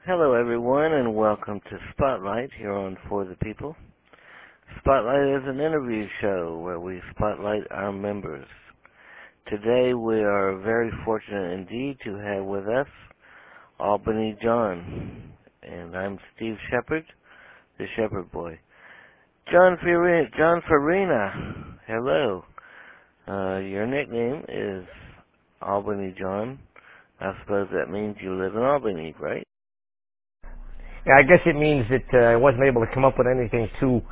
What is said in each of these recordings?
Hello, everyone, and welcome to Spotlight here on For the People. Spotlight is an interview show where we spotlight our members. Today, we are very fortunate indeed to have with us Albany John, and I'm Steve Shepard, the Shepherd Boy. John Farina, hello. Your nickname is Albany John. I suppose that means you live in Albany, right? Yeah, I guess it means that I wasn't able to come up with anything too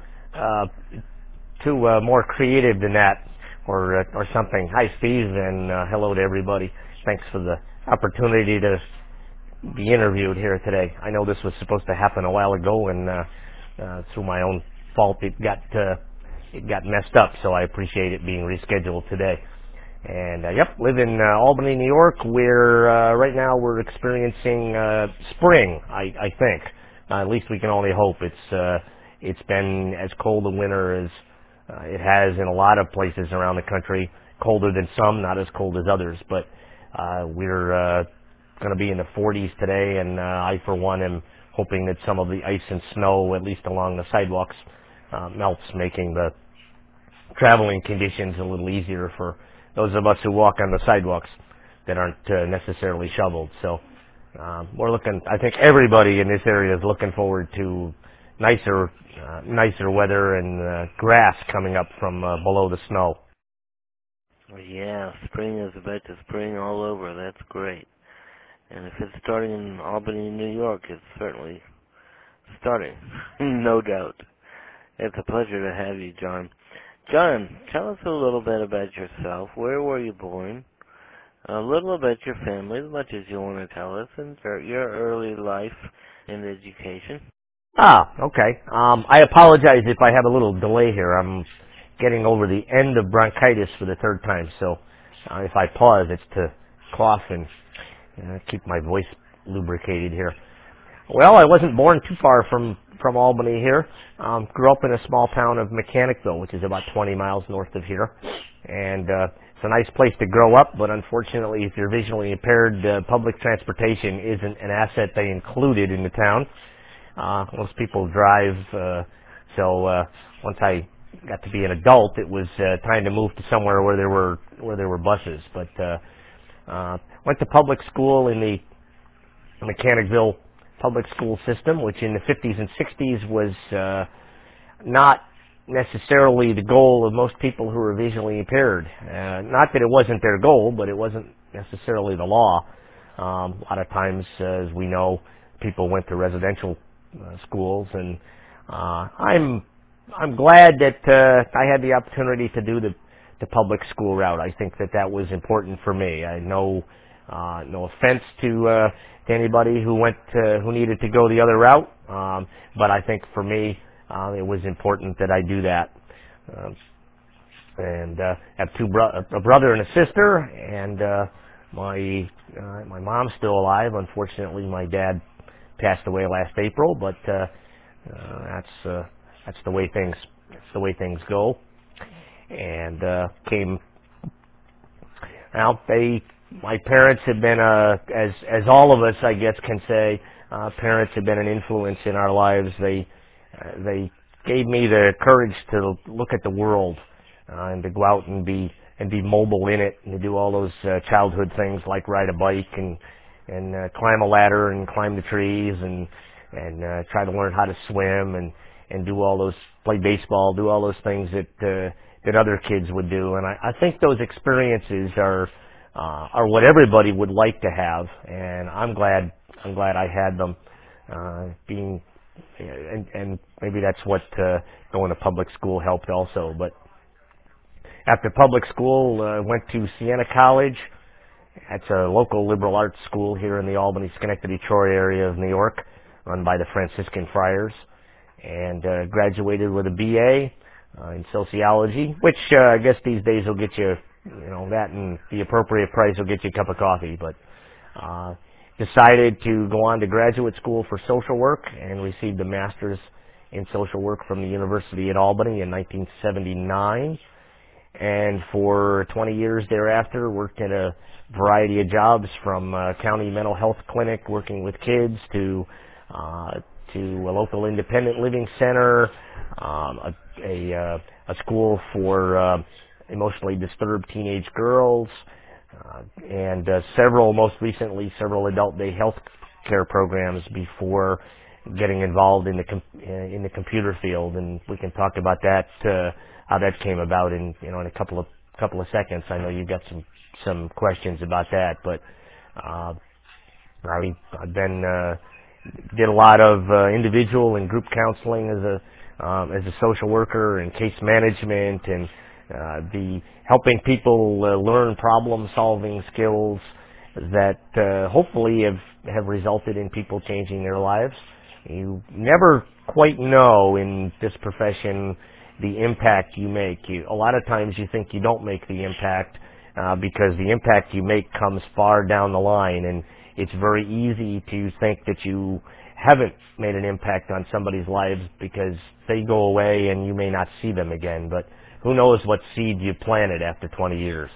more creative than that, or something. Hi, Steve, and hello to everybody. Thanks for the opportunity to be interviewed here today. I know this was supposed to happen a while ago, and through my own fault, it got messed up. So I appreciate it being rescheduled today. And live in Albany, New York, where right now we're experiencing spring. I think. At least we can only hope. It's been as cold a winter as it has in a lot of places around the country. Colder than some, not as cold as others. But we're going to be in the 40s today, and I, for one, am hoping that some of the ice and snow, at least along the sidewalks, melts, making the traveling conditions a little easier for those of us who walk on the sidewalks that aren't necessarily shoveled. So we're looking, I think everybody in this area is looking forward to nicer weather and grass coming up from below the snow. Yeah, spring is about to spring all over. That's great. And if it's starting in Albany, New York, it's certainly starting, no doubt. It's a pleasure to have you, John. John, tell us a little bit about yourself. Where were you born? A little about your family, as much as you want to tell us, and your early life and education. Okay. I apologize if I have a little delay here. I'm getting over the end of bronchitis for the third time, so if I pause, it's to cough and keep my voice lubricated here. Well, I wasn't born too far from Albany here. Grew up in a small town of Mechanicville, which is about 20 miles north of here. And it's a nice place to grow up, but unfortunately, if you're visually impaired, public transportation isn't an asset they included in the town. Most people drive, so once I got to be an adult, it was time to move to somewhere where there were buses. But went to public school in the Mechanicville public school system, which in the 50s and 60s was not necessarily the goal of most people who were visually impaired. Not that it wasn't their goal, but it wasn't necessarily the law. A lot of times, as we know, people went to residential schools, and I'm glad that I had the opportunity to do the public school route. I think that was important for me. I know no offense to anybody who needed to go the other route, but I think for me it was important that I do that. And have a brother and a sister, and my mom's still alive. Unfortunately, my dad passed away last April, but that's the way things go. And my parents have been, as all of us, I guess, can say, parents have been an influence in our lives. They gave me the courage to look at the world and to go out and be mobile in it, and to do all those childhood things like ride a bike and climb a ladder and climb the trees and try to learn how to swim and do all those, play baseball, do all those things that other kids would do. And I think those experiences are what everybody would like to have, and I'm glad I had them. And maybe that's what going to public school helped also. But after public school, went to Siena College. That's a local liberal arts school here in the Albany, Schenectady, Troy area of New York, run by the Franciscan Friars, and graduated with a BA in sociology, which I guess these days will get you, that and the appropriate price will get you a cup of coffee. But decided to go on to graduate school for social work and received a master's in social work from the University at Albany in 1979. and for 20 years thereafter worked in a variety of jobs, from county mental health clinic working with kids uh, to a local independent living center, a school for emotionally disturbed teenage girls, and most recently, several adult day health care programs before getting involved in the computer field. And we can talk about that, how that came about in a couple of seconds. I know you've got some questions about that, but I've been did a lot of individual and group counseling as a social worker, and case management, and the helping people learn problem solving skills that hopefully have resulted in people changing their lives. You never quite know in this profession the impact you make. A lot of times you think you don't make the impact because the impact you make comes far down the line, and it's very easy to think that you haven't made an impact on somebody's lives because they go away and you may not see them again. But who knows what seed you planted after 20 years.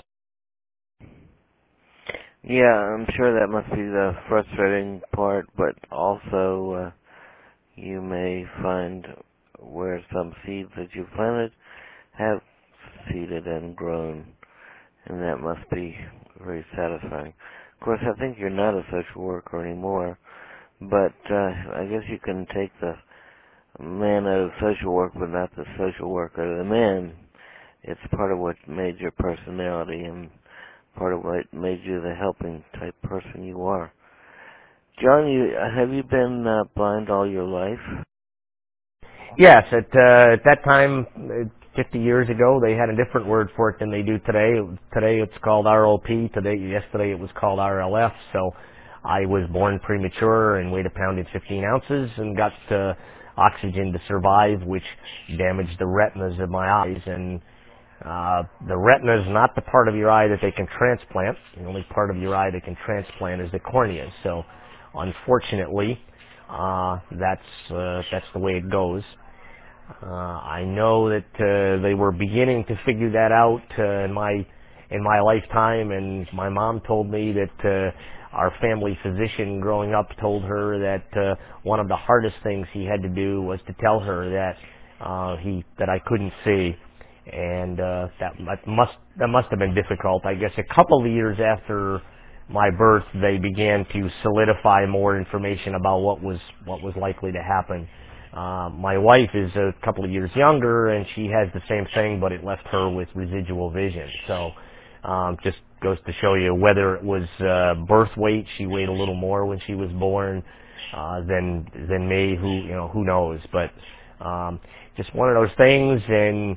Yeah, I'm sure that must be the frustrating part, but also you may find where some seeds that you planted have seeded and grown, and that must be very satisfying. Of course, I think you're not a social worker anymore, but I guess you can take the man out of social work, but not the social worker. The man, it's part of what made your personality and part of what made you the helping type person you are. John, have you been blind all your life? Yes, at that time, 50 years ago, they had a different word for it than they do today. Today it's called ROP. Yesterday it was called RLF. So I was born premature and weighed 1 pound and 15 ounces and got oxygen to survive, which damaged the retinas of my eyes. And the retina is not the part of your eye that they can transplant. The only part of your eye they can transplant is the cornea. So unfortunately, that's the way it goes. I know that they were beginning to figure that out in my lifetime, and my mom told me that our family physician growing up told her that one of the hardest things he had to do was to tell her that that I couldn't see, and that must have been difficult. I guess a couple of years after my birth, they began to solidify more information about what was likely to happen. My wife is a couple of years younger, and she has the same thing, but it left her with residual vision. So, just goes to show you, whether it was birth weight, she weighed a little more when she was born than me. Who knows? But just one of those things, and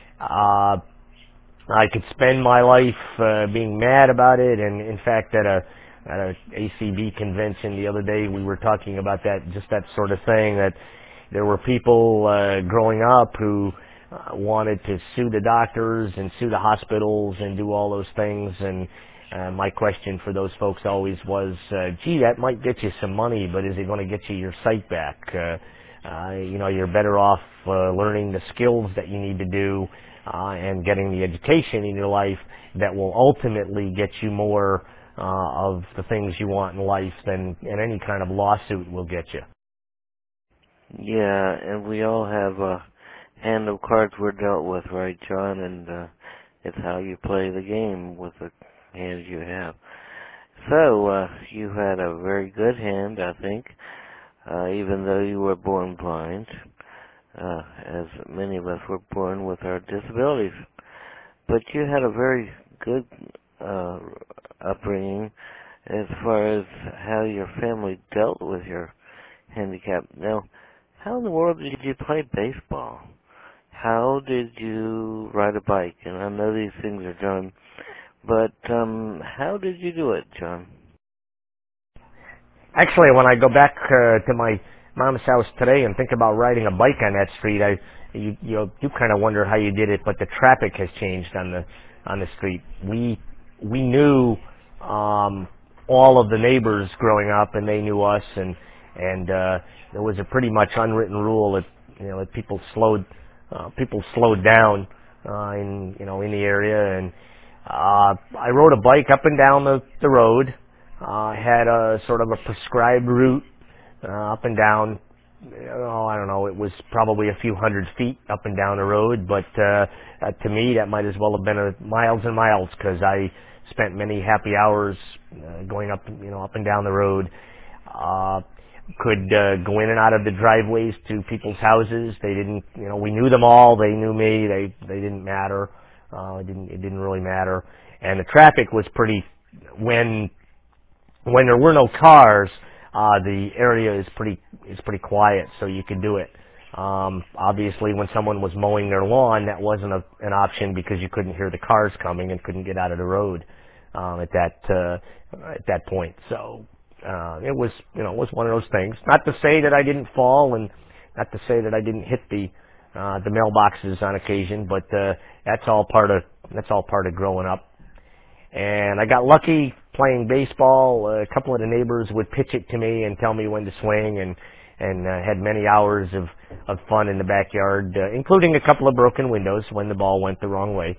I could spend my life being mad about it. And in fact, at a ACB convention the other day, we were talking about that sort of thing, that there were people growing up who wanted to sue the doctors and sue the hospitals and do all those things. And my question for those folks always was, gee, that might get you some money, but is it going to get you your sight back? You're better off learning the skills that you need to do and getting the education in your life that will ultimately get you more of the things you want in life than any kind of lawsuit will get you. Yeah, and we all have a hand of cards we're dealt with, right, John? And it's how you play the game with the hands you have. So, you had a very good hand, I think, even though you were born blind, as many of us were born with our disabilities. But you had a very good upbringing as far as how your family dealt with your handicap. Now, how in the world did you play baseball? How did you ride a bike? And I know these things are done, but how did you do it, John? Actually, when I go back to my mom's house today and think about riding a bike on that street, you kind of wonder how you did it. But the traffic has changed on the street. We knew all of the neighbors growing up, and they knew us, and there was a pretty much unwritten rule that people slowed down in the area, and I rode a bike up and down the road. Had a sort of a prescribed route up and down. I don't know, it was probably a few hundred feet up and down the road, but to me that might as well have been miles and miles, because I spent many happy hours going up and down the road. Could go in and out of the driveways to people's houses. They didn't, we knew them all. They knew me. They didn't matter. It didn't really matter. And the traffic was when there were no cars, the area is pretty quiet, so you could do it. Obviously, when someone was mowing their lawn, that wasn't an option, because you couldn't hear the cars coming and couldn't get out of the road at that point. So it was one of those things. Not to say that I didn't fall, and not to say that I didn't hit the mailboxes on occasion, but that's all part of growing up. And I got lucky playing baseball. A couple of the neighbors would pitch it to me and tell me when to swing, and had many hours of fun in the backyard, including a couple of broken windows when the ball went the wrong way.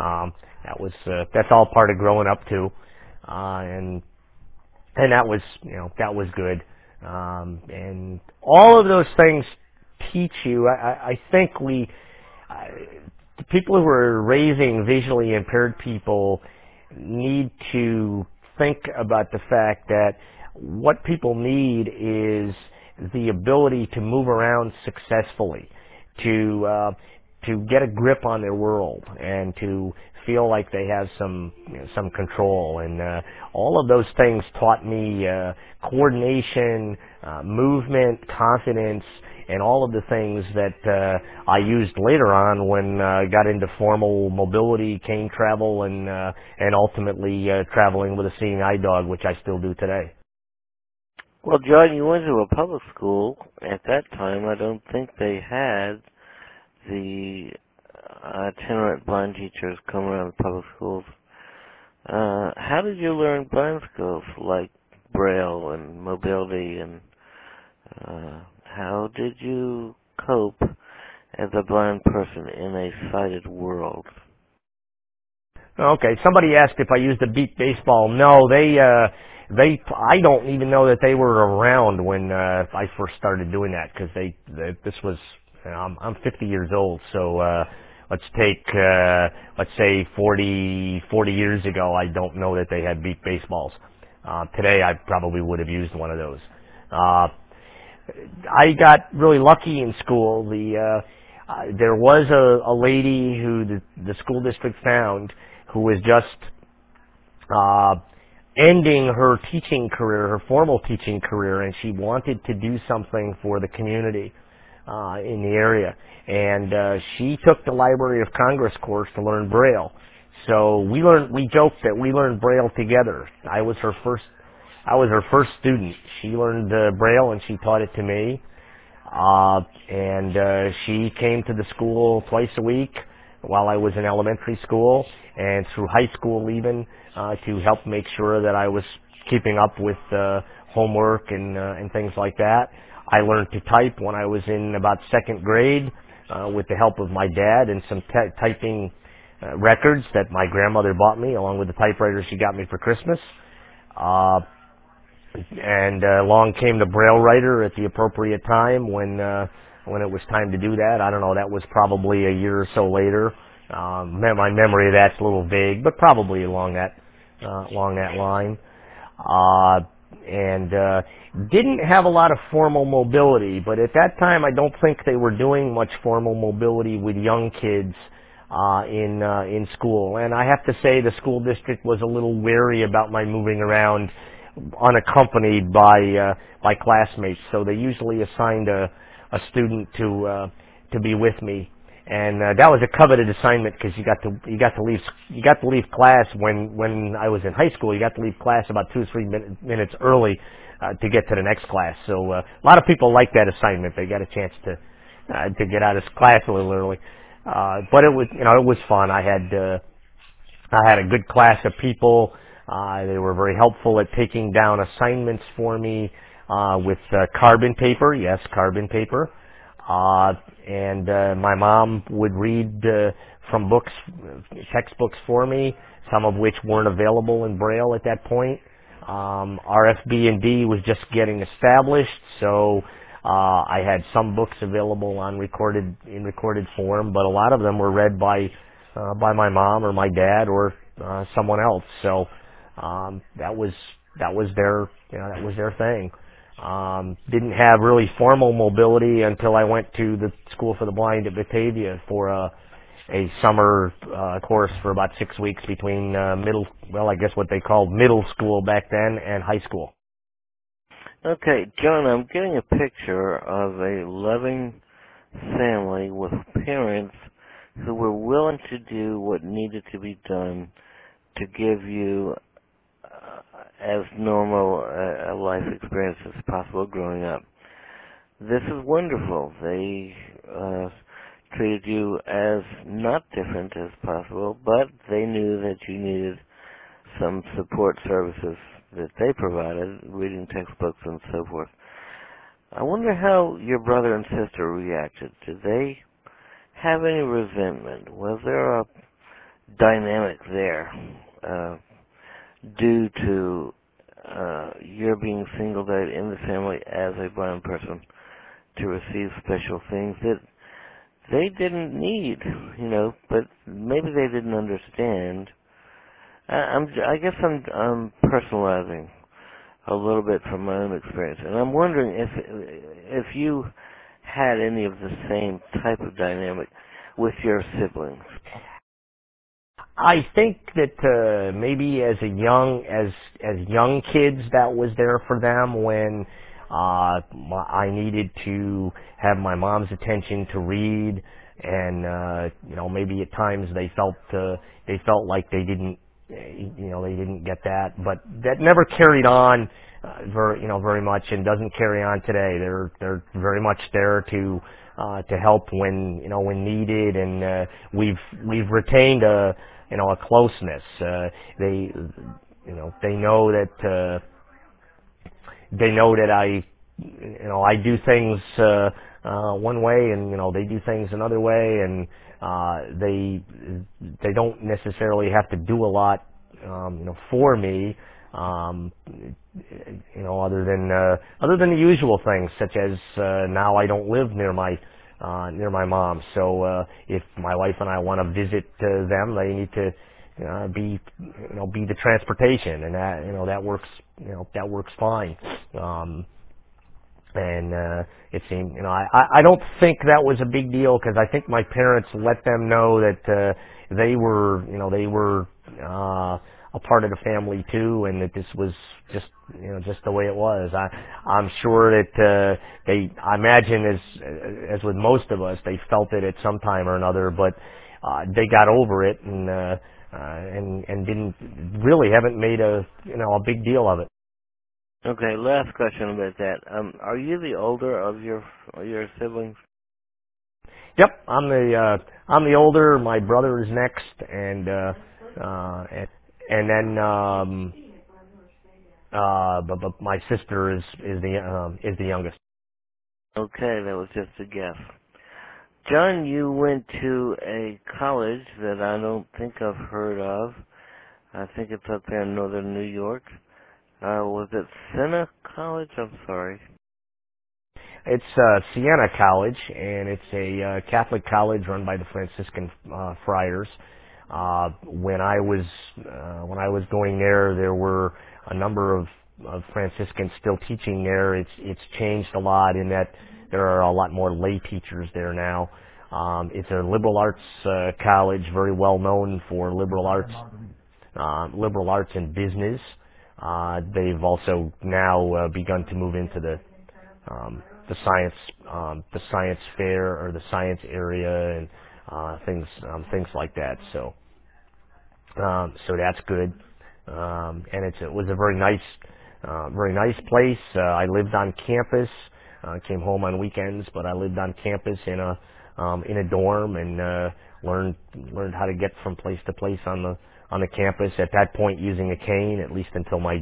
That's all part of growing up too, and that was good. And all of those things teach you. I think the people who are raising visually impaired people need to think about the fact that what people need is the ability to move around successfully, to get a grip on their world, and to feel like they have some control. And all of those things taught me coordination, movement, confidence, and all of the things that I used later on when I got into formal mobility, cane travel, and ultimately traveling with a seeing eye dog, which I still do today. Well, John, you went to a public school. At that time, I don't think they had the itinerant blind teachers come around the public schools. How did you learn blind skills like Braille and mobility, and how did you cope as a blind person in a sighted world? Okay, somebody asked if I used a beep baseball. No, I don't even know that they were around when I first started doing that, because this was, I'm 50 years old, so let's say 40 years ago, I don't know that they had beep baseballs. Today I probably would have used one of those. I got really lucky in school. There was a lady who the school district found, who was just ending her teaching career, her formal teaching career, and she wanted to do something for the community in the area. And she took the Library of Congress course to learn Braille. So we joked that we learned Braille together. I was her first student. She learned Braille, and she taught it to me. And she came to the school twice a week while I was in elementary school and through high school even, to help make sure that I was keeping up with homework and things like that. I learned to type when I was in about second grade with the help of my dad and some typing records that my grandmother bought me, along with the typewriter she got me for Christmas. And along came the Braille writer at the appropriate time when it was time to do that. I don't know, that was probably a year or so later. My memory of that's a little vague, but probably along that line. And didn't have a lot of formal mobility, but at that time I don't think they were doing much formal mobility with young kids in school. And I have to say the school district was a little wary about my moving around unaccompanied by classmates, so they usually assigned a student to be with me. And that was a coveted assignment, because you got to leave class when I was in high school. You got to leave class about 2 or 3 minutes early to get to the next class. So a lot of people liked that assignment. They got a chance to get out of class a little early. But it was fun. I had a good class of people. They were very helpful at taking down assignments for me with carbon paper. Yes, carbon paper. And my mom would read from books, textbooks for me, some of which weren't available in Braille at that point. RFB&D was just getting established, so I had some books available in recorded form, but a lot of them were read by my mom or my dad or someone else. So that was their thing. Didn't have really formal mobility until I went to the School for the Blind at Batavia for a summer course for about 6 weeks between I guess what they called middle school back then and high school. Okay, John, I'm getting a picture of a loving family with parents who were willing to do what needed to be done to give you as normal a life experience as possible growing up. This is wonderful. They treated you as not different as possible, but they knew that you needed some support services that they provided, reading textbooks and so forth. I wonder how your brother and sister reacted. Did they have any resentment? Was there a dynamic there due to your being singled out in the family as a blind person to receive special things that they didn't need, but maybe they didn't understand? I guess I'm personalizing a little bit from my own experience, and I'm wondering if you had any of the same type of dynamic with your siblings. I think that maybe as young kids, that was there for them when I needed to have my mom's attention to read, and maybe at times they felt like they didn't get that, but that never carried on very much, and doesn't carry on today. They're very much there to help when needed, and we've retained a closeness. They know that I do things one way, and they do things another way, and they don't necessarily have to do a lot for me, other than the usual things, such as now I don't live near my mom, so if my wife and I want to visit them, they need to be the transportation, and that works fine. And it seemed, I don't think that was a big deal, because I think my parents let them know that they were a part of the family too, and that this was just the way it was. I'm sure that I imagine as with most of us, they felt it at some time or another, but they got over it, and haven't made a big deal of it. Okay, last question about that. Are you the older of your siblings? Yep, I'm the older. My brother is next, and then but my sister is the youngest. Okay, that was just a guess. John, you went to a college that I don't think I've heard of. I think it's up there in northern New York. Was it Siena College? I'm sorry. It's Siena College, and it's a Catholic college run by the Franciscan friars. When I was going there were a number of Franciscans still teaching there. It's changed a lot in that there are a lot more lay teachers there now. It's a liberal arts college, very well known for liberal arts and business. They've also now begun to move into the science fair, or the science area, and things like that. So that's good. And it was a very nice place. I lived on campus. Came home on weekends, but I lived on campus in a dorm, and learned how to get from place to place on the campus. At that point, using a cane, at least until my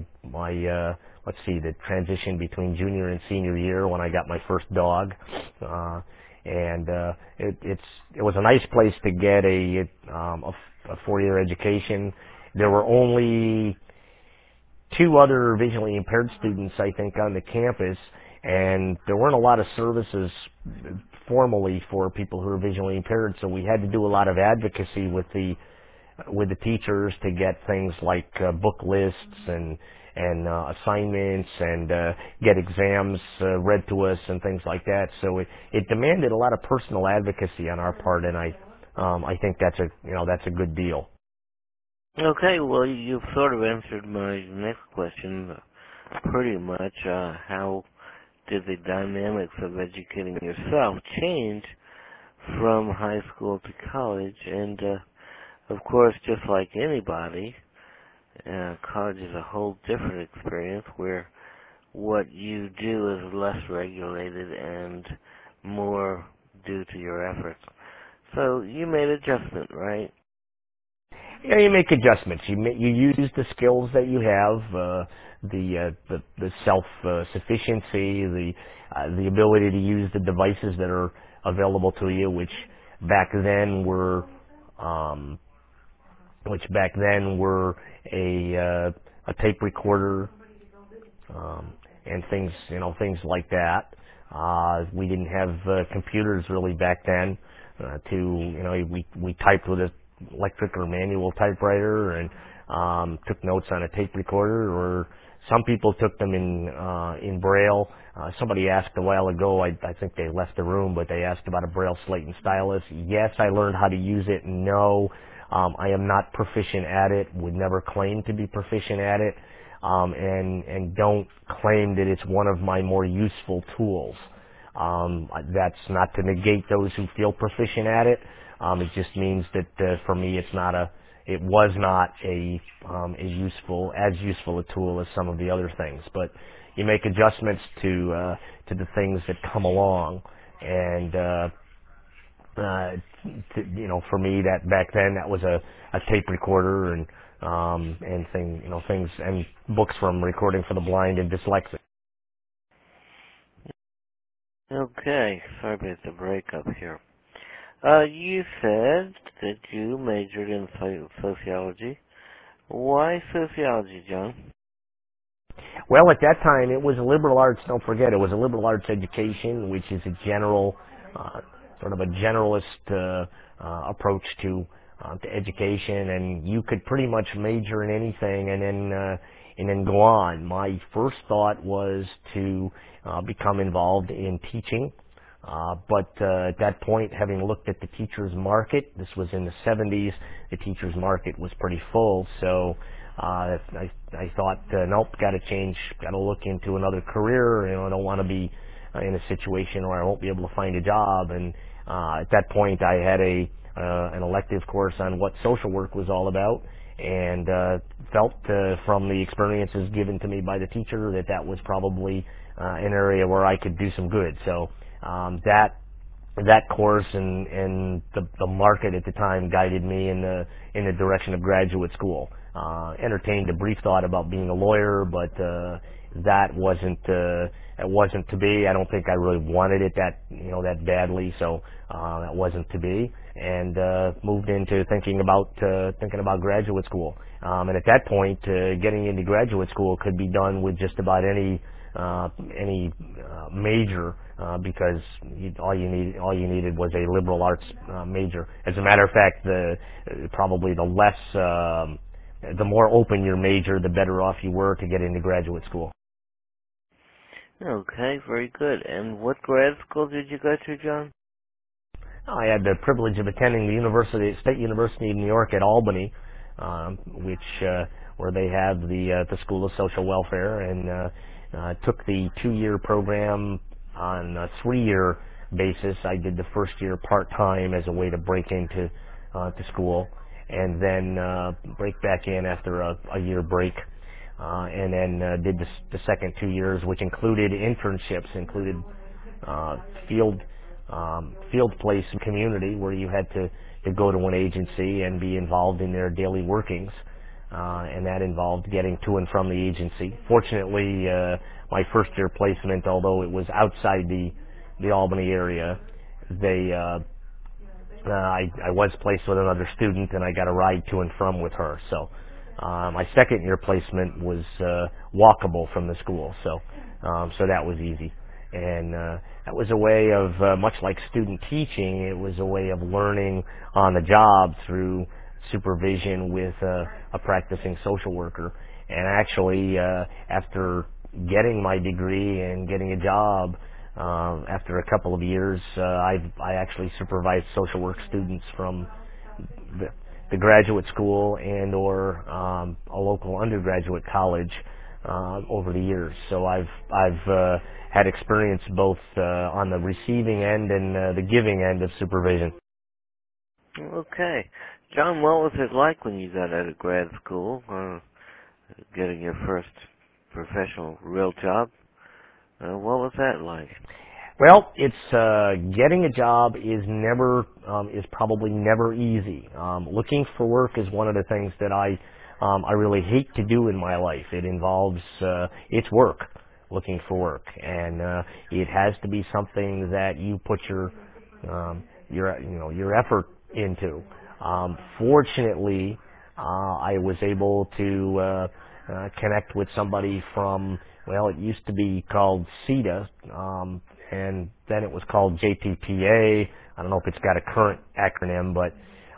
the transition between junior and senior year, when I got my first dog. and it was a nice place to get a 4-year education. There were only 2 other visually impaired students, I think, on the campus, and there weren't a lot of services formally for people who are visually impaired, so we had to do a lot of advocacy with the teachers to get things like book lists and assignments and get exams read to us and things like that. So it demanded a lot of personal advocacy on our part, and I think that's a good deal. Okay, well, you've sort of answered my next question pretty much. How did the dynamics of educating yourself change from high school to college? And, of course, just like anybody, college is a whole different experience where what you do is less regulated and more due to your efforts. So you made adjustment, right? Yeah, you make adjustments. You use the skills that you have, the self sufficiency, the ability to use the devices that are available to you, which back then were a tape recorder, and things like that. We didn't have computers really back then. We typed with a electric or manual typewriter and took notes on a tape recorder, or some people took them in Braille. Somebody asked a while ago, I think they left the room, but they asked about a Braille slate and stylus. Yes, I learned how to use it. No, I am not proficient at it, would never claim to be proficient at it, and don't claim that it's one of my more useful tools. That's not to negate those who feel proficient at it. It just means that for me, it was not as useful a tool as some of the other things. But you make adjustments to the things that come along, and for me, that back then that was a tape recorder things and books from Recording for the Blind and Dyslexic. Okay, sorry about the breakup here. You said that you majored in sociology. Why sociology, John? Well, at that time, it was a liberal arts. Don't forget, it was a liberal arts education, which is a general, sort of a generalist approach to education, and you could pretty much major in anything, and then go on. My first thought was to become involved in teaching. But at that point, having looked at the teacher's market, this was in the 70s, the teacher's market was pretty full, so I thought, nope, got to change, got to look into another career. I don't want to be in a situation where I won't be able to find a job. And at that point, I had an elective course on what social work was all about, and felt from the experiences given to me by the teacher that was probably an area where I could do some good. So that course and the market at the time guided me in the direction of graduate school. Entertained a brief thought about being a lawyer, but that wasn't to be. I don't think I really wanted it that badly, so that wasn't to be. And moved into thinking about graduate school. And at that point, getting into graduate school could be done with just about any major, because all you needed was a liberal arts major. As a matter of fact, probably the more open your major, the better off you were to get into graduate school. Okay, very good. And what grad school did you go to, John? I had the privilege of attending the State University of New York at Albany, where they have the School of Social Welfare, and took the 2-year program on a 3-year basis. I did the first year part-time as a way to break into to school, and then break back in after a year break, and then did the second 2 years, which included internships, included field place community, where you had to go to an agency and be involved in their daily workings, and that involved getting to and from the agency. Fortunately, my first year placement, although it was outside the Albany area, I was placed with another student, and I got a ride to and from with her. So my second year placement was walkable from the school, so that was easy. And that was a way of, much like student teaching, it was a way of learning on the job through supervision with a practicing social worker. And actually, after getting my degree and getting a job, after a couple of years, I actually supervised social work students from the graduate school and or a local undergraduate college over the years. So I've had experience both on the receiving end and the giving end of supervision. Okay. John, what was it like when you got out of grad school, getting your first professional real job? What was that like? Well, it's getting a job is probably never easy. Looking for work is one of the things that I really hate to do in my life. It involves it's work, looking for work, and it has to be something that you put your effort into. Fortunately, I was able to connect with somebody from, well, it used to be called CETA, and then it was called JTPA. I don't know if it's got a current acronym, but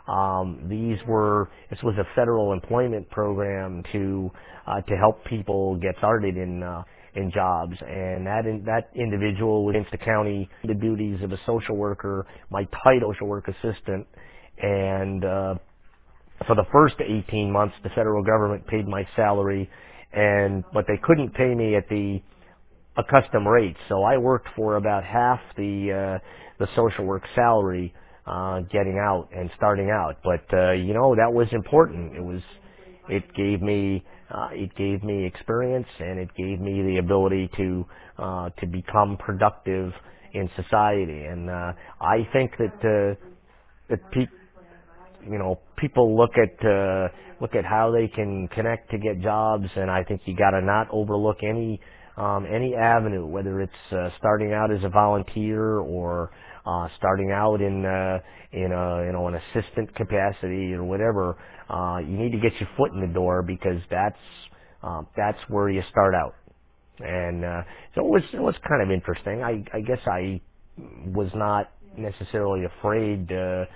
this was a federal employment program to help people get started in jobs, and that individual was in the county, the duties of a social worker, my title social work assistant, and for the first 18 months the federal government paid my salary, but they couldn't pay me at the accustomed rate, so I worked for about half the social work salary getting out and starting out. But that was important. It gave me experience, and it gave me the ability to become productive in society. And I think that people look at how they can connect to get jobs, and I think you got to not overlook any avenue, whether it's starting out as a volunteer or starting out in an assistant capacity or whatever. You need to get your foot in the door, because that's where you start out. And so it was kind of interesting. I guess I was not necessarily afraid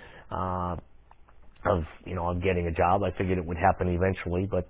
of getting a job. I figured it would happen eventually, but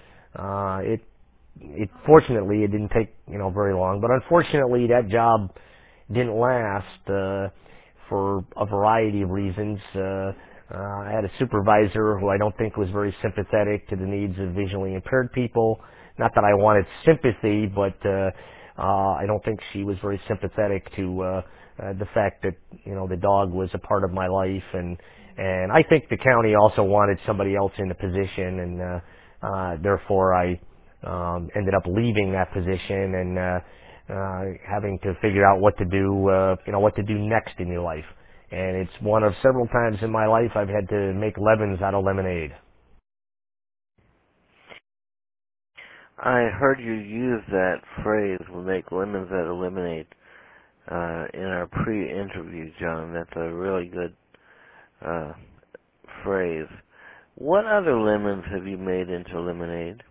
it fortunately it didn't take very long. But unfortunately, that job didn't last for a variety of reasons. I had a supervisor who I don't think was very sympathetic to the needs of visually impaired people. Not that I wanted sympathy, but I don't think she was very sympathetic to the fact that the dog was a part of my life, and I think the county also wanted somebody else in the position, and therefore I ended up leaving that position and having to figure out what to do next in your life. And it's one of several times in my life I've had to make lemons out of lemonade. I heard you use that phrase, "we'll make lemons out of lemonade," in our pre-interview, John. That's a really good phrase. What other lemons have you made into lemonade?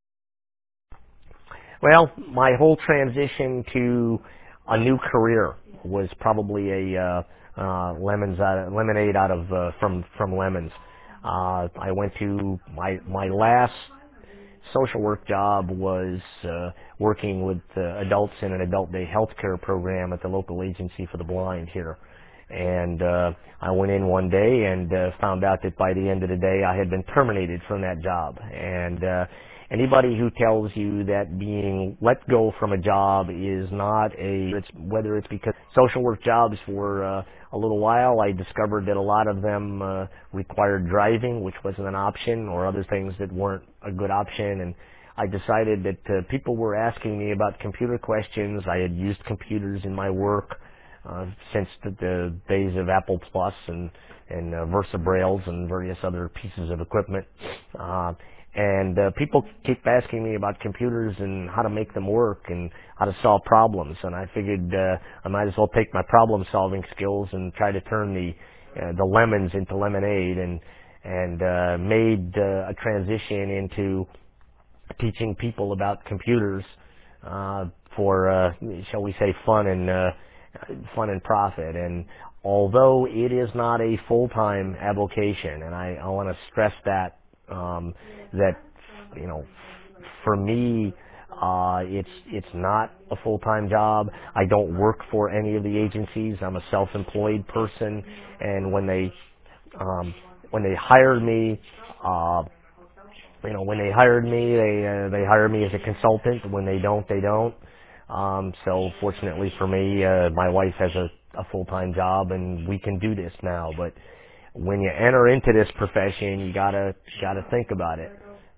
Well, my whole transition to a new career was probably a lemonade out of from lemons. I went to my last social work job was working with adults in an adult day health care program at the local agency for the blind here. And I went in one day and found out that by the end of the day I had been terminated from that job. And anybody who tells you that being let go from a job is not whether it's because social work jobs for a little while, I discovered that a lot of them required driving, which wasn't an option, or other things that weren't a good option. And I decided that people were asking me about computer questions. I had used computers in my work since the days of Apple Plus and Versa Brailles and various other pieces of equipment. And people keep asking me about computers and how to make them work and how to solve problems. And I figured I might as well take my problem-solving skills and try to turn the lemons into lemonade, and made a transition into teaching people about computers for shall we say fun and profit. And although it is not a full-time avocation, and I want to stress that that you know for me it's not a full-time job. I don't work for any of the agencies. I'm a self-employed person, and when they hired me, when they hired me, they hire me as a consultant. When they don't, they don't. So fortunately for me, my wife has a full-time job, and we can do this now. But when you enter into this profession, you gotta think about it.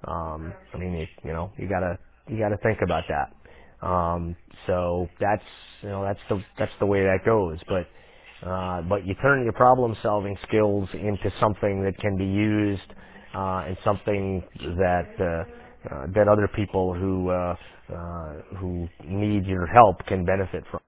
You gotta think about that. So that's the way that goes. But you turn your problem-solving skills into something that can be used, and something that other people who need your help can benefit from.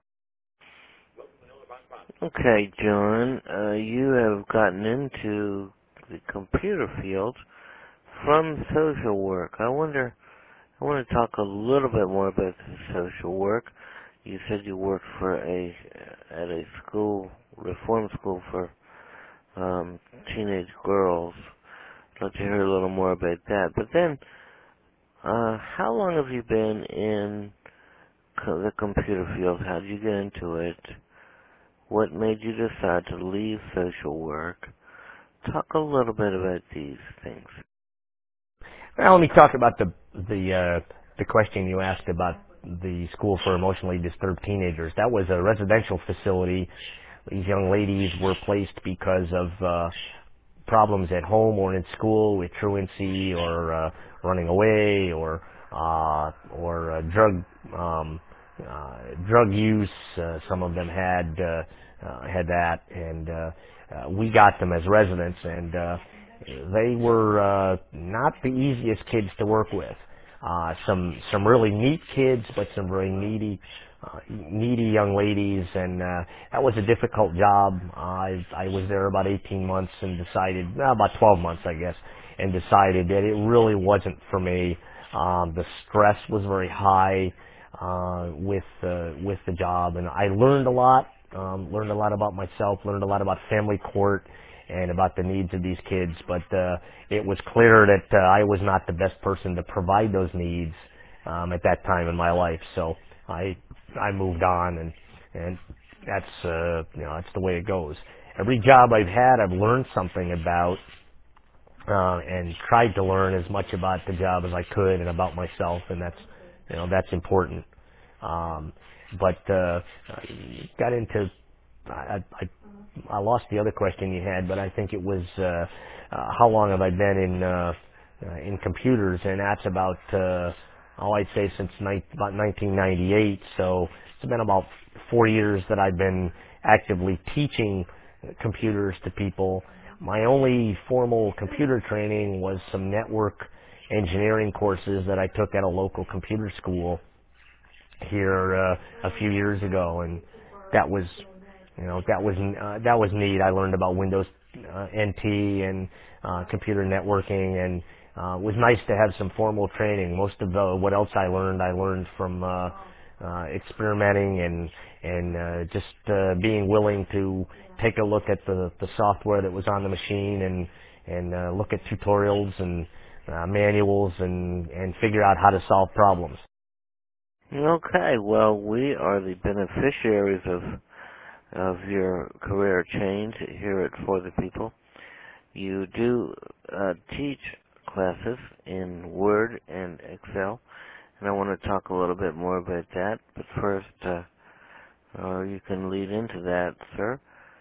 Okay, John, you have gotten into the computer field from social work. I want to talk a little bit more about the social work. You said you worked at a school, reform school for teenage girls. I'd like to hear a little more about that. But then, how long have you been in the computer field? How did you get into it? What made you decide to leave social work? Talk a little bit about these things. Well, let me talk about the question you asked about the school for emotionally disturbed teenagers. That was a residential facility. These young ladies were placed because of problems at home or in school with truancy or running away or drug use. Some of them had that, and we got them as residents, and they were not the easiest kids to work with. Some really neat kids, but some very needy young ladies, and that was a difficult job. I was there about 18 months and decided, about 12 months, I guess, and decided that it really wasn't for me. The stress was very high with the job, and I learned a lot. Learned a lot about myself. Learned a lot about family court and about the needs of these kids. But it was clear that I was not the best person to provide those needs at that time in my life. So I moved on, and that's that's the way it goes. Every job I've had, I've learned something about, and tried to learn as much about the job as I could and about myself, and that's important. But got into I lost the other question you had, but I think it was how long have I been in computers, and that's about I'd say since about 1998. So it's been about 4 years that I've been actively teaching computers to people. My only formal computer training was some network engineering courses that I took at a local computer school here a few years ago, and that was that was neat. I learned about Windows NT and computer networking, and it was nice to have some formal training. Most of what else I learned from experimenting and just being willing to take a look at the software that was on the machine and look at tutorials and manuals and figure out how to solve problems. Okay, well, we are the beneficiaries of your career change here at For the People. You do teach classes in Word and Excel, and I want to talk a little bit more about that. But first, you can lead into that, sir.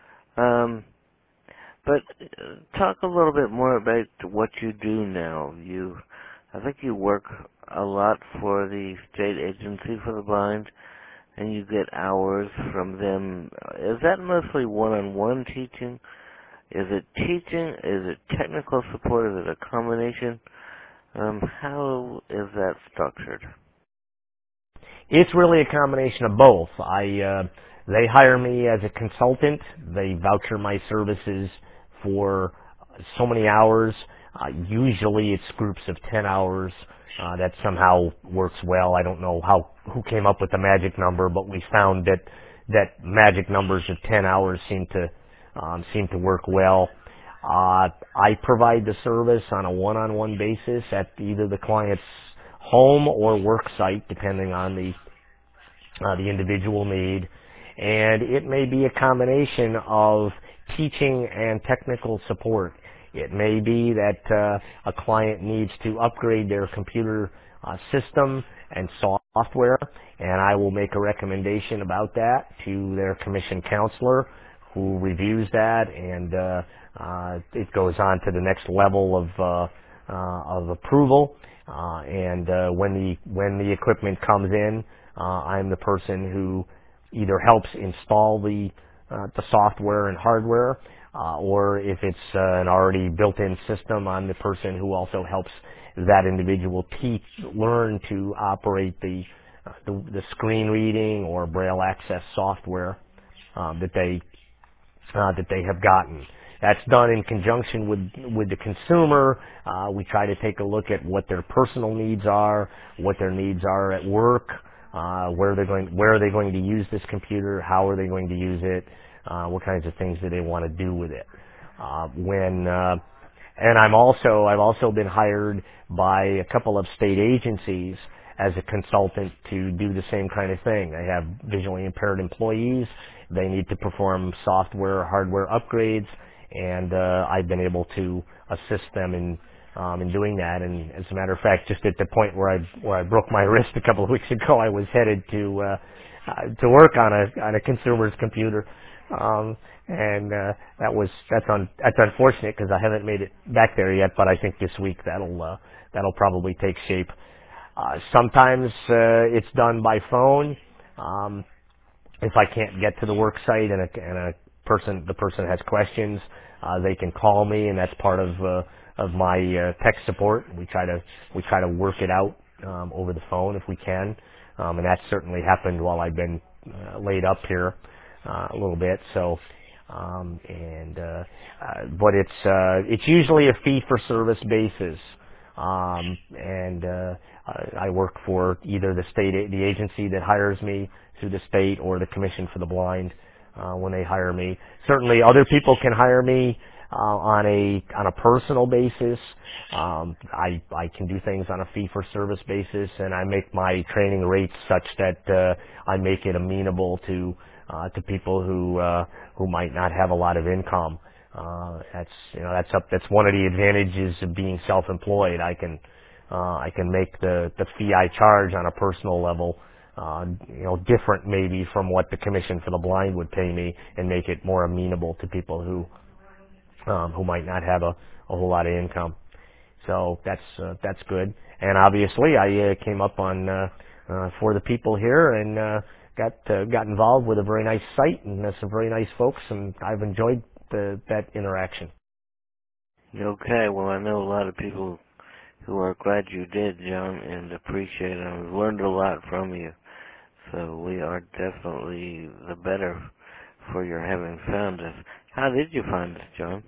But talk a little bit more about what you do now. I think you work a lot for the State Agency for the Blind, and you get hours from them. Is that mostly one-on-one teaching? Is it teaching? Is it technical support? Is it a combination? How is that structured? It's really a combination of both. They hire me as a consultant. They voucher my services for so many hours. Usually it's groups of 10 hours. That somehow works well. I don't know who came up with the magic number, but we found that magic numbers of 10 hours seem to work well. I provide the service on a one-on-one basis at either the client's home or work site, depending on the individual need. And it may be a combination of teaching and technical support. It may be that a client needs to upgrade their computer system and software, and I will make a recommendation about that to their commission counselor, who reviews that, and it goes on to the next level of approval. When the equipment comes in, I'm the person who either helps install the software and hardware, or if it's an already built-in system, I'm the person who also helps that individual learn to operate the screen reading or Braille access software that they have gotten. That's done in conjunction with the consumer. We try to take a look at what their personal needs are, what their needs are at work, where are they going to use this computer, how are they going to use it, what kinds of things do they want to do with it. And I've also been hired by a couple of state agencies as a consultant to do the same kind of thing. They have visually impaired employees. They need to perform software or hardware upgrades, and I've been able to assist them in doing that. And as a matter of fact, just at the point where I broke my wrist a couple of weeks ago, I was headed to work on a consumer's computer. That's unfortunate because I haven't made it back there yet, but I think this week that'll probably take shape. Sometimes it's done by phone. If I can't get to the work site and the person has questions, they can call me, and that's part of my tech support. We try to work it out over the phone if we can, and that's certainly happened while I've been laid up here a little bit. So, but it's usually a fee for service basis. I work for either the agency that hires me through the state, or the Commission for the Blind when they hire me. Certainly, other people can hire me on a personal basis. I can do things on a fee for service basis, and I make my training rates such that I make it amenable to people who might not have a lot of income. That's one of the advantages of being self-employed. I can make the fee I charge on a personal level, different maybe from what the Commission for the Blind would pay me, and make it more amenable to people who might not have a whole lot of income. So that's good. And obviously, I came up on for the people here, and got involved with a very nice site and some very nice folks, and I've enjoyed that interaction. Okay, well, I know a lot of people who are glad you did, John, and appreciate it. I've learned a lot from you. So we are definitely the better for your having found us. How did you find us, John?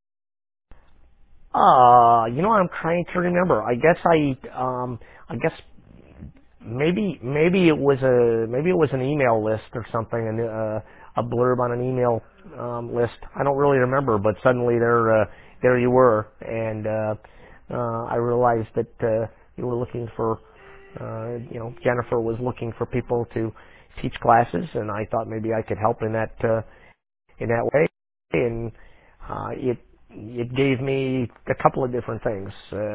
I'm trying to remember. I guess maybe it was an email list or something, and a blurb on an email list. I don't really remember, but suddenly there you were, and I realized that you were looking for, Jennifer was looking for people to teach classes, and I thought maybe I could help in that way, and it gave me a couple of different things.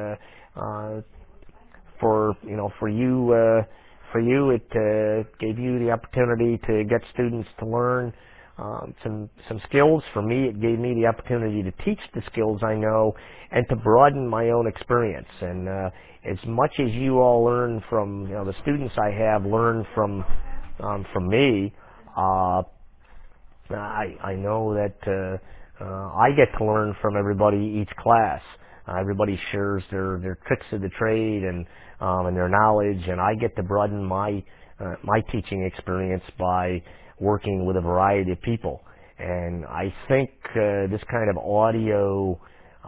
For you, it gave you the opportunity to get students to learn some skills. For me, it gave me the opportunity to teach the skills I know and to broaden my own experience. And as much as you all learn from, the students I have learn from me, I know that I get to learn from everybody each class. Everybody shares their tricks of the trade and their knowledge, and I get to broaden my teaching experience by working with a variety of people. And I think this kind of audio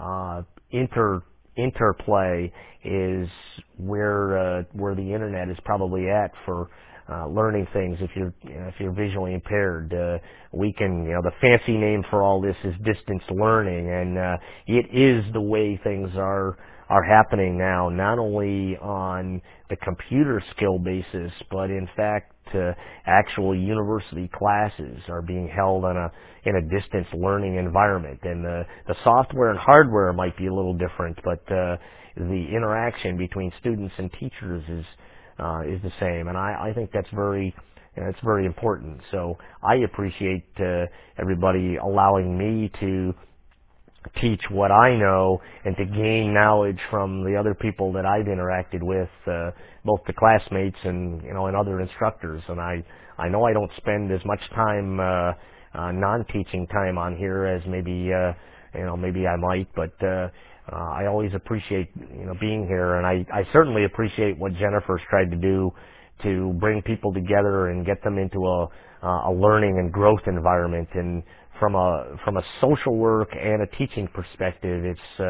interplay is where the internet is probably at for learning things. If you're visually impaired, we can, the fancy name for all this is distance learning, and it is the way things are happening now, not only on the computer skill basis, but in fact actual university classes are being held in a distance learning environment. And the software and hardware might be a little different, but the interaction between students and teachers is the same. And I think that's very important. So I appreciate everybody allowing me to teach what I know and to gain knowledge from the other people that I've interacted with, both the classmates and and other instructors. And I know I don't spend as much time non-teaching time on here as maybe maybe I might, but I always appreciate being here, and I certainly appreciate what Jennifer's tried to do to bring people together and get them into a learning and growth environment. And from a social work and a teaching perspective,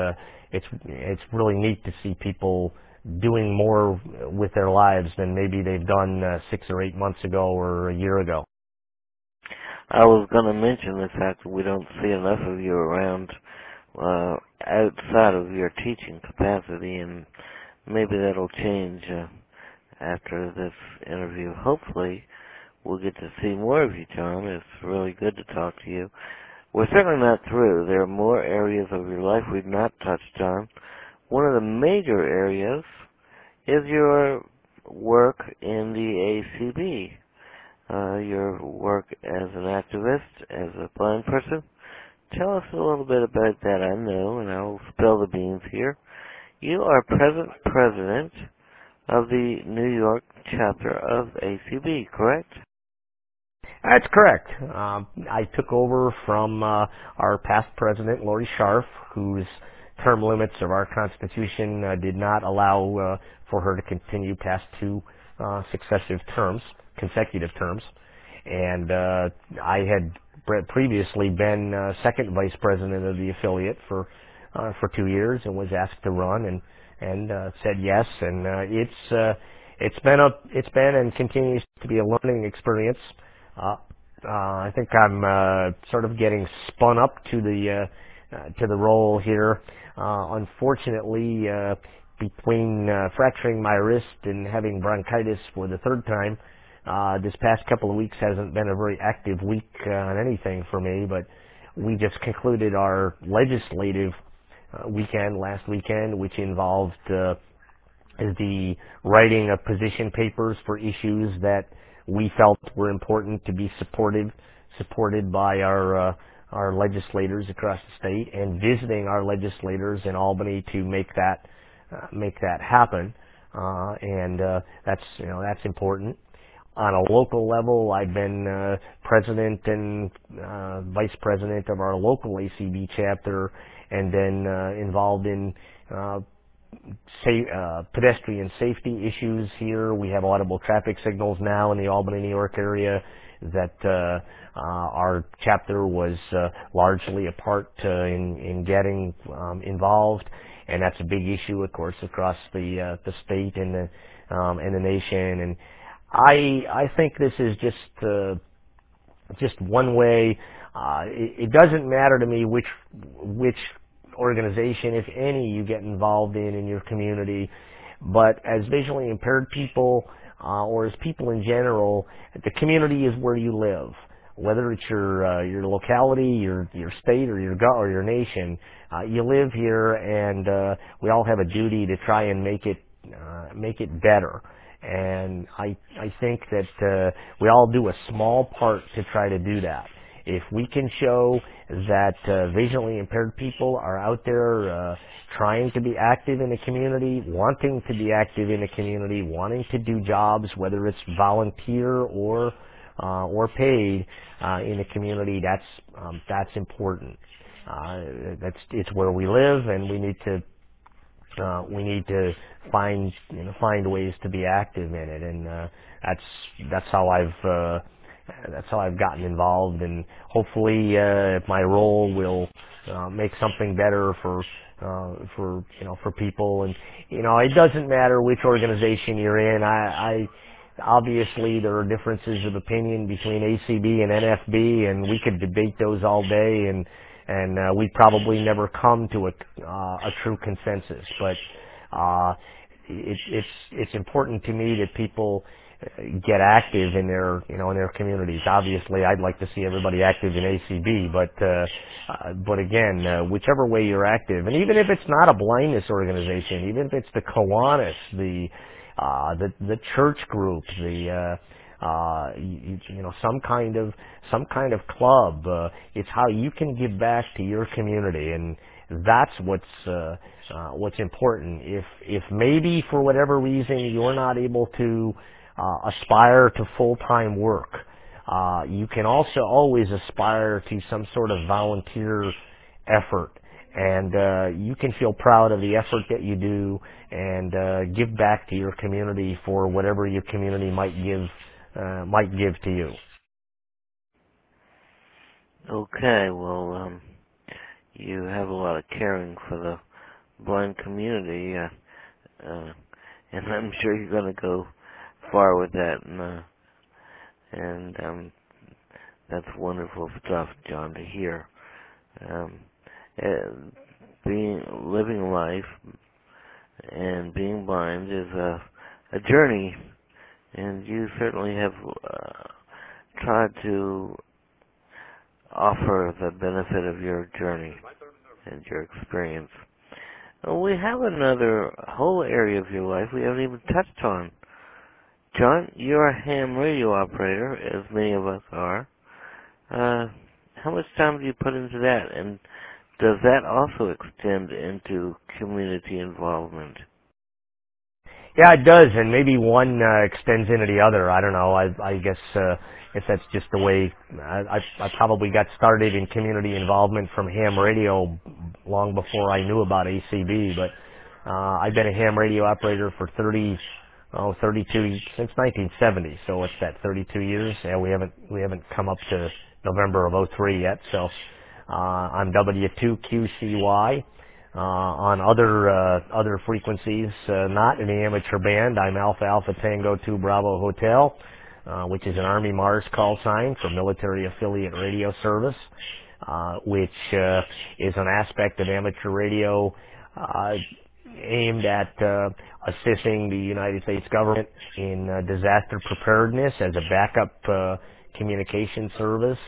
it's really neat to see people doing more with their lives than maybe they've done 6 or 8 months ago or a year ago. I was going to mention the fact that we don't see enough of you around outside of your teaching capacity, and maybe that'll change after this interview. Hopefully we'll get to see more of you, John. It's really good to talk to you. We're certainly not through. There are more areas of your life we've not touched on. One of the major areas is your work in the ACB, your work as an activist, as a blind person. Tell us a little bit about that. I know, and I'll spill the beans here. You are present president of the New York chapter of ACB, correct? That's correct. I took over from our past president, Lori Scharf, whose term limits of our Constitution did not allow for her to continue past 2 consecutive terms. And I had previously been second vice president of the affiliate for 2 years and was asked to run and said yes. And it's been and continues to be a learning experience. I think I'm sort of getting spun up to the role here. Unfortunately, between fracturing my wrist and having bronchitis for the 3rd time, this past couple of weeks hasn't been a very active week on anything for me. But we just concluded our legislative weekend last weekend, which involved the writing of position papers for issues that we felt were important to be supported by our legislators across the state, and visiting our legislators in Albany to make that happen. And that's important. On a local level, I've been president and vice president of our local ACB chapter, and then involved in pedestrian safety issues here. We have audible traffic signals now in the Albany, New York area that our chapter was largely a part in getting involved, and that's a big issue, of course, across the state and the nation. And I think this is just one way. It doesn't matter to me which organization, if any, you get involved in your community, but as visually impaired people or as people in general, the community is where you live. Whether it's your locality, your state, or your nation, you live here, and we all have a duty to try and make it better. And I think that we all do a small part to try to do that. If we can show that visually impaired people are out there trying to be active in the community, wanting to be active in the community, wanting to do jobs, whether it's volunteer or paid in the community, that's important. It's where we live, and we need to we need to find ways to be active in it, and that's how I've gotten involved, and hopefully my role will make something better for people. And it doesn't matter which organization you're in. I obviously there are differences of opinion between ACB and NFB, and we could debate those all day, and we probably never come to a true consensus. But it's important to me that people get active in their in their communities. Obviously, I'd like to see everybody active in ACB, but again, whichever way you're active, and even if it's not a blindness organization, even if it's the Kiwanis, the church group, some kind of club. It's how you can give back to your community, and that's what's important. If maybe for whatever reason you're not able to aspire to full-time work, you can also always aspire to some sort of volunteer effort, and you can feel proud of the effort that you do, and give back to your community for whatever your community might give to you. Okay, well, you have a lot of caring for the blind community, and I'm sure you're going to go far with that, and that's wonderful stuff, John, to hear. Living life and being blind is a journey, and you certainly have tried to offer the benefit of your journey and your experience. We have another whole area of your life we haven't even touched on. John, you're a ham radio operator, as many of us are. How much time do you put into that, and does that also extend into community involvement? Yeah, it does, and maybe one extends into the other. I don't know. I guess if that's just the way I probably got started in community involvement from ham radio long before I knew about ACB. But I've been a ham radio operator for 32 since 1970. So what's that? 32 years. Yeah, we haven't come up to November of 03 yet. So I'm W2QCY. On other frequencies, not in the amateur band, I'm Alpha Alpha Tango 2 Bravo Hotel, which is an Army Mars call sign for military affiliate radio service, which is an aspect of amateur radio aimed at assisting the United States government in disaster preparedness as a backup communication service.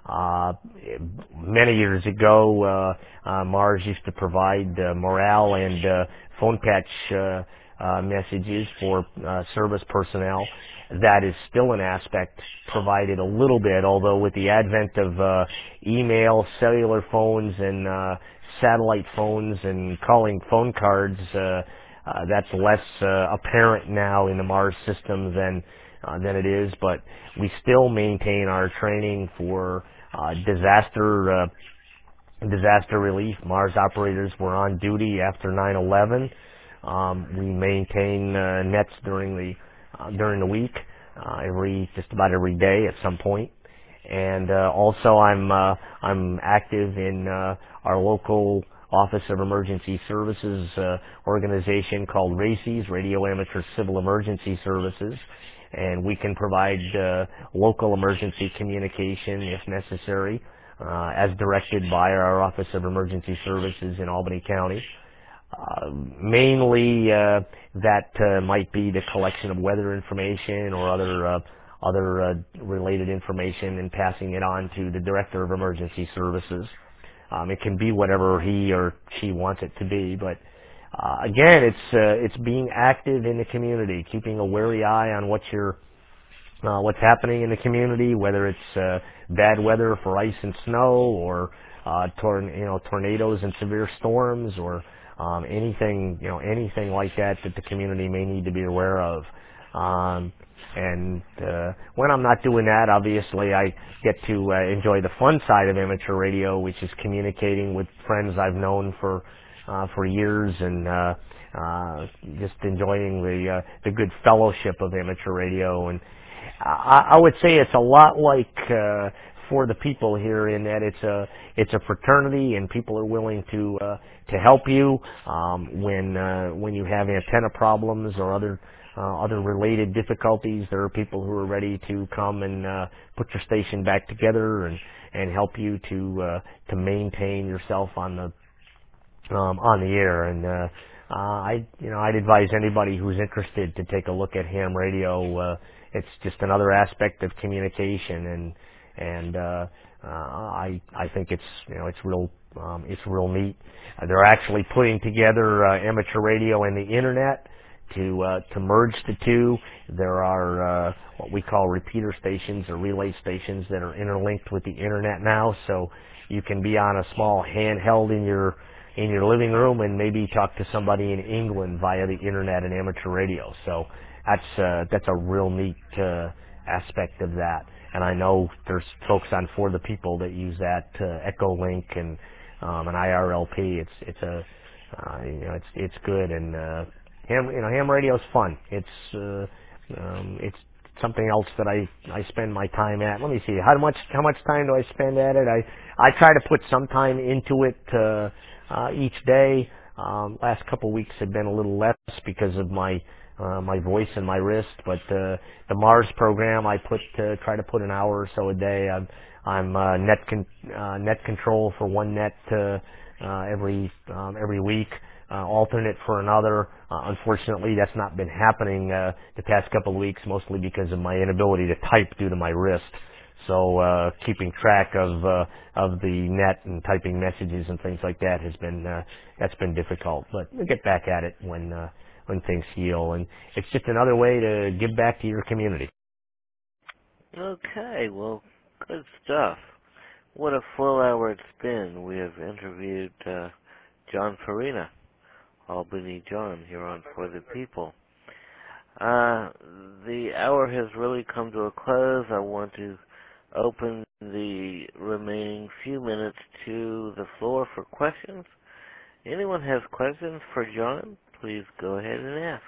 Many years ago, Mars used to provide morale and phone patch messages for service personnel. That is still an aspect provided a little bit, although with the advent of email, cellular phones, and satellite phones and calling phone cards, that's less apparent now in the Mars system than it is, but we still maintain our training for disaster relief. Mars operators were on duty after 9/11. We maintain nets during the week, just about every day at some point. And also I'm active in our local Office of Emergency Services organization called RACES, Radio Amateur Civil Emergency Services. And we can provide local emergency communication if necessary, as directed by our Office of Emergency Services in Albany County. Mainly, that might be the collection of weather information or other related information and passing it on to the Director of Emergency Services. It can be whatever he or she wants it to be, but again, it's being active in the community, keeping a wary eye on what's happening in the community, whether it's bad weather for ice and snow, or tornadoes and severe storms, or anything like that the community may need to be aware of. And when I'm not doing that, obviously I get to enjoy the fun side of amateur radio, which is communicating with friends I've known for years, and just enjoying the good fellowship of amateur radio. And I would say it's a lot like For the People here, in that it's a fraternity, and people are willing to help you when you have antenna problems or other related difficulties. There are people who are ready to come and put your station back together and help you to maintain yourself on the air. And I'd advise anybody who's interested to take a look at ham radio. It's just another aspect of communication, and I think it's real neat. They're actually putting together amateur radio and the internet to merge the two. There are what we call repeater stations or relay stations that are interlinked with the internet now, so you can be on a small handheld in your living room and maybe talk to somebody in England via the internet and amateur radio. So that's a real neat aspect of that. And I know there's folks on For the People that use that Echolink and an IRLP. It's good, and ham radio's fun. It's something else that I spend my time at. Let me see, how much time do I spend at it? I try to put some time into it each day. Last couple weeks have been a little less because of my voice and my wrist, but the Mars program I try to put an hour or so a day. I'm net control for one net every week, alternate for another. Unfortunately, that's not been happening the past couple of weeks, mostly because of my inability to type due to my wrist. So keeping track of the net and typing messages and things like that that's been difficult. But we'll get back at it when things heal, and it's just another way to give back to your community. Okay, well, good stuff. What a full hour it's been. We have interviewed John Farina, Albany John, here on For the People. The hour has really come to a close. I want to open the remaining few minutes to the floor for questions. Anyone has questions for John, please go ahead and ask.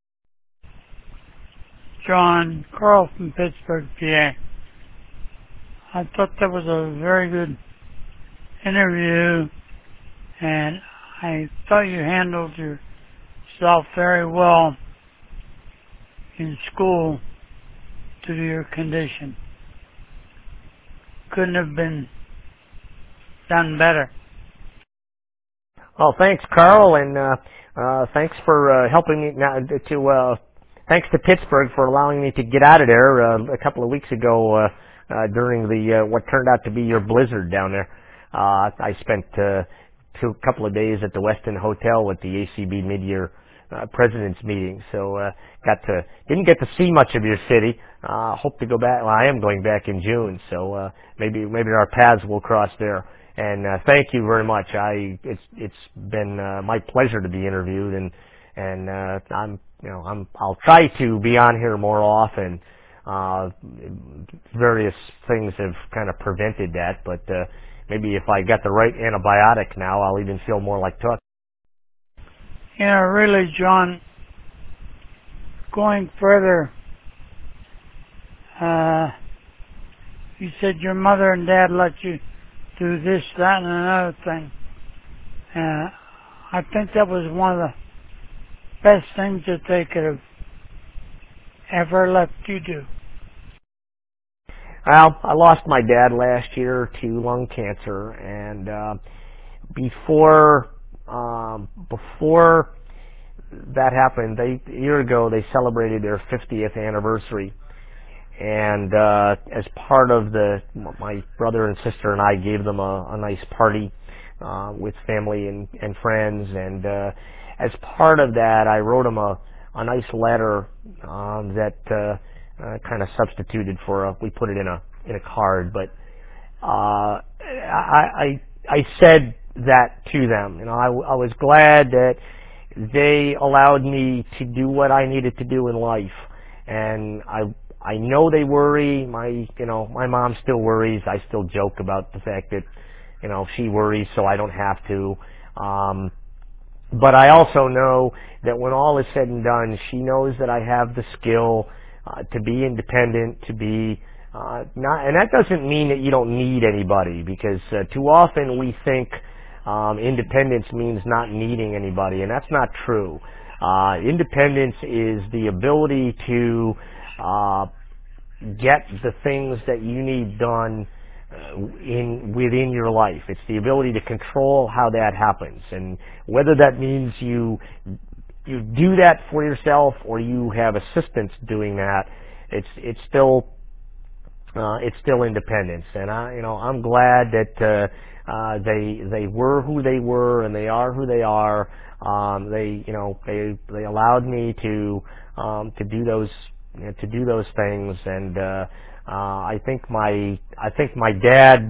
John, Carl from Pittsburgh, PA. I thought that was a very good interview, and I thought you handled yourself very well in school due to your condition. Couldn't have been done better. Well, thanks, Carl, and thanks for helping me now thanks to Pittsburgh for allowing me to get out of there a couple of weeks ago during the what turned out to be your blizzard down there. I spent a couple of days at the Westin Hotel at the ACB mid-year president's meeting, so didn't get to see much of your city. Hope to go back. Well, I am going back in June, so maybe our paths will cross there. And thank you very much. It's been my pleasure to be interviewed, and I'll try to be on here more often. Various things have kind of prevented that, but maybe if I got the right antibiotic now, I'll even feel more like Tuck. Really, John, going further, you said your mother and dad let you do this, that, and another thing. I think that was one of the best things that they could have ever let you do. Well, I lost my dad last year to lung cancer, and before that happened, a year ago, they celebrated their 50th anniversary. And as part of my brother and sister and I gave them a nice party with family and friends. And as part of that, I wrote them a nice letter that kind of substituted for we put it in a card. But I said that to them. I was glad that they allowed me to do what I needed to do in life, and I know they worry. My mom still worries. I still joke about the fact that, she worries so I don't have to. But I also know that when all is said and done, she knows that I have the skill to be independent, to be not, and that doesn't mean that you don't need anybody, because too often we think independence means not needing anybody, and that's not true. Independence is the ability to get the things that you need done within your life. It's the ability to control how that happens, and whether that means you do that for yourself or you have assistants doing that, it's still independence. And I'm glad that they were who they were and they are who they are. They allowed me to do those things, and I think my dad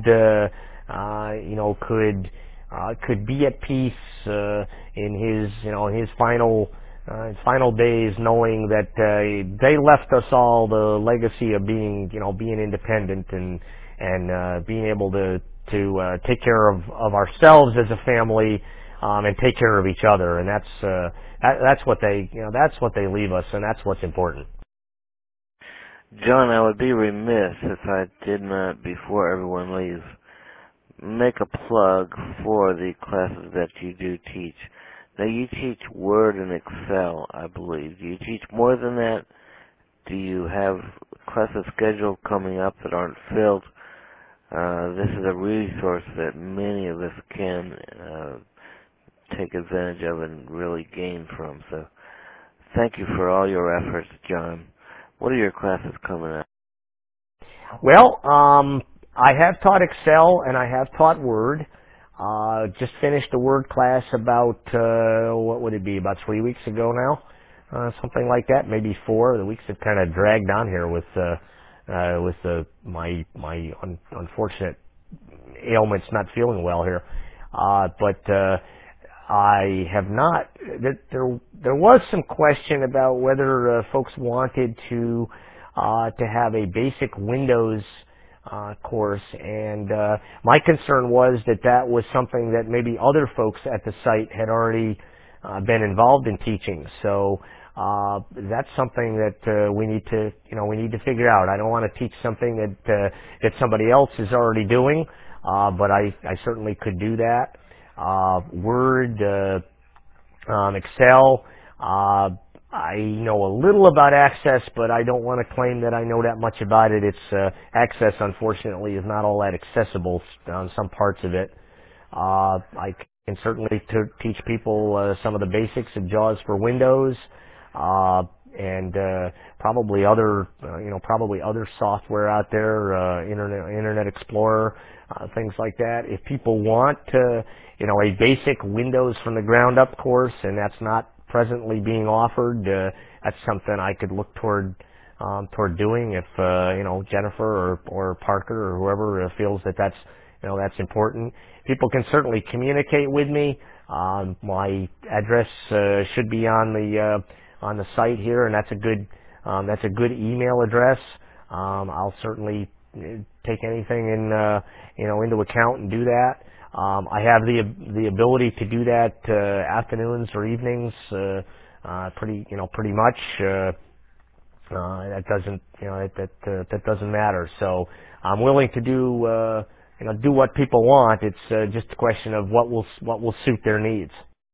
could be at peace in his final days, knowing that they left us all the legacy of being independent and being able to take care of ourselves as a family, and take care of each other. And that's what they leave us, and that's what's important. John, I would be remiss if I did not, before everyone leaves, make a plug for the classes that you do teach. Now, you teach Word and Excel, I believe. Do you teach more than that? Do you have classes scheduled coming up that aren't filled? This is a resource that many of us can take advantage of and really gain from. So thank you for all your efforts, John. What are your classes coming up? Well, I have taught Excel and I have taught Word. Just finished a Word class about, what would it be, about 3 weeks ago now? Something like that, maybe 4. The weeks have kind of dragged on here with my unfortunate ailments, not feeling well here. But I have not. There was some question about whether folks wanted to have a basic Windows course, and my concern was that was something that maybe other folks at the site had already been involved in teaching. So that's something that we need to figure out. I don't want to teach something that somebody else is already doing, but I certainly could do that. Word, Excel. I know a little about Access, but I don't want to claim that I know that much about it. It's Access, unfortunately, is not all that accessible on some parts of it. I can certainly teach people some of the basics of JAWS for Windows, and probably other software out there, Internet Explorer, things like that. If people want a basic Windows from the ground up course, and that's not presently being offered, that's something I could look toward doing if Jennifer or Parker or whoever feels that that's important. People can certainly communicate with me. My address should be on the site here, and that's a good email address. I'll certainly take anything into account and do that. I have the ability to do that afternoons or evenings, pretty much. That doesn't matter. So I'm willing to do what people want. It's just a question of what will suit their needs.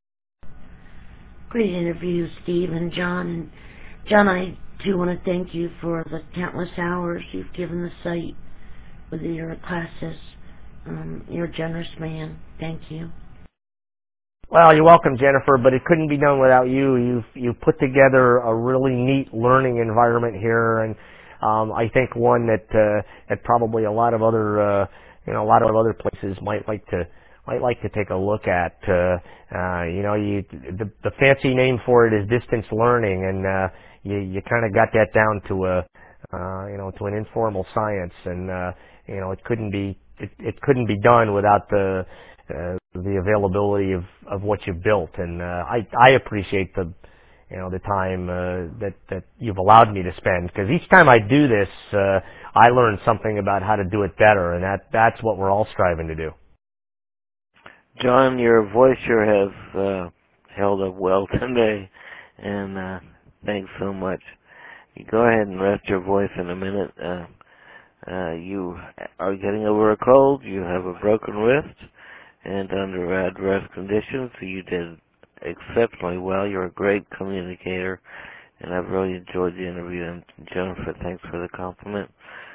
Great interview, Steve and John. And John, I do want to thank you for the countless hours you've given the site with your classes. You're a generous man. Thank you. Well, you're welcome, Jennifer, but it couldn't be done without you. You've put together a really neat learning environment here, and I think one that probably a lot of other places might like to take a look at. The fancy name for it is distance learning, and you kind of got that down to an informal science, and it couldn't be done without the availability of what you've built, and I appreciate the time that you've allowed me to spend, because each time I do this, I learn something about how to do it better, and that's what we're all striving to do. John, your voice sure has held up well today, and thanks so much. You go ahead and rest your voice in a minute. You are getting over a cold, you have a broken wrist, and under adverse conditions, so you did exceptionally well. You're a great communicator, and I've really enjoyed the interview. And Jennifer, thanks for the compliment.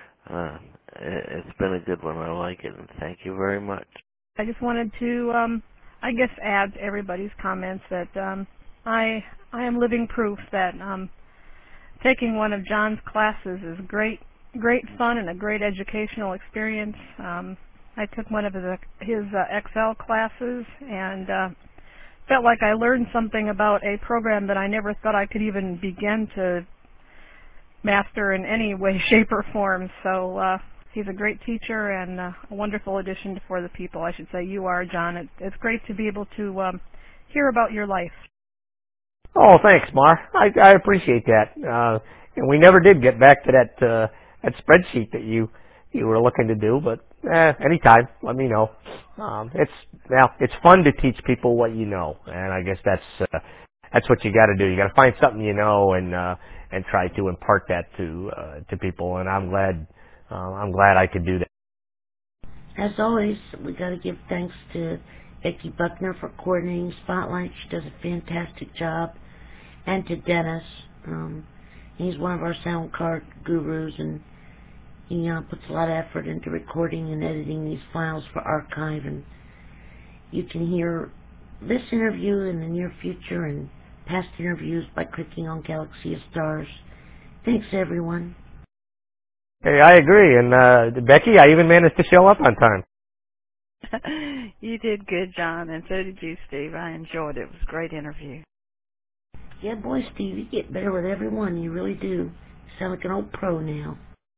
It's been a good one. I like it, and thank you very much. I just wanted to, I guess, add to everybody's comments that I am living proof that taking one of John's classes is great fun and a great educational experience. I took one of his Excel classes and felt like I learned something about a program that I never thought I could even begin to master in any way, shape, or form. So he's a great teacher and a wonderful addition for the people. I should say you are, John. It's great to be able to hear about your life. Oh, thanks, Mar. I appreciate that. And we never did get back to that spreadsheet that you were looking to do, but anytime, let me know. It's fun to teach people what you know, and I guess that's what you got to do. You got to find something you know and try to impart that to people. And I'm glad I could do that. As always, we got to give thanks to Becky Buckner for coordinating Spotlight. She does a fantastic job. And to Dennis. He's one of our sound card gurus, and he puts a lot of effort into recording and editing these files for archive. And you can hear this interview in the near future and past interviews by clicking on Galaxy of Stars. Thanks, everyone. Hey, I agree. And Becky, I even managed to show up on time. You did good, John, and so did you, Steve. I enjoyed it. It was a great interview. Yeah, boy, Steve, you get better with every one. You really do. You sound like an old pro now.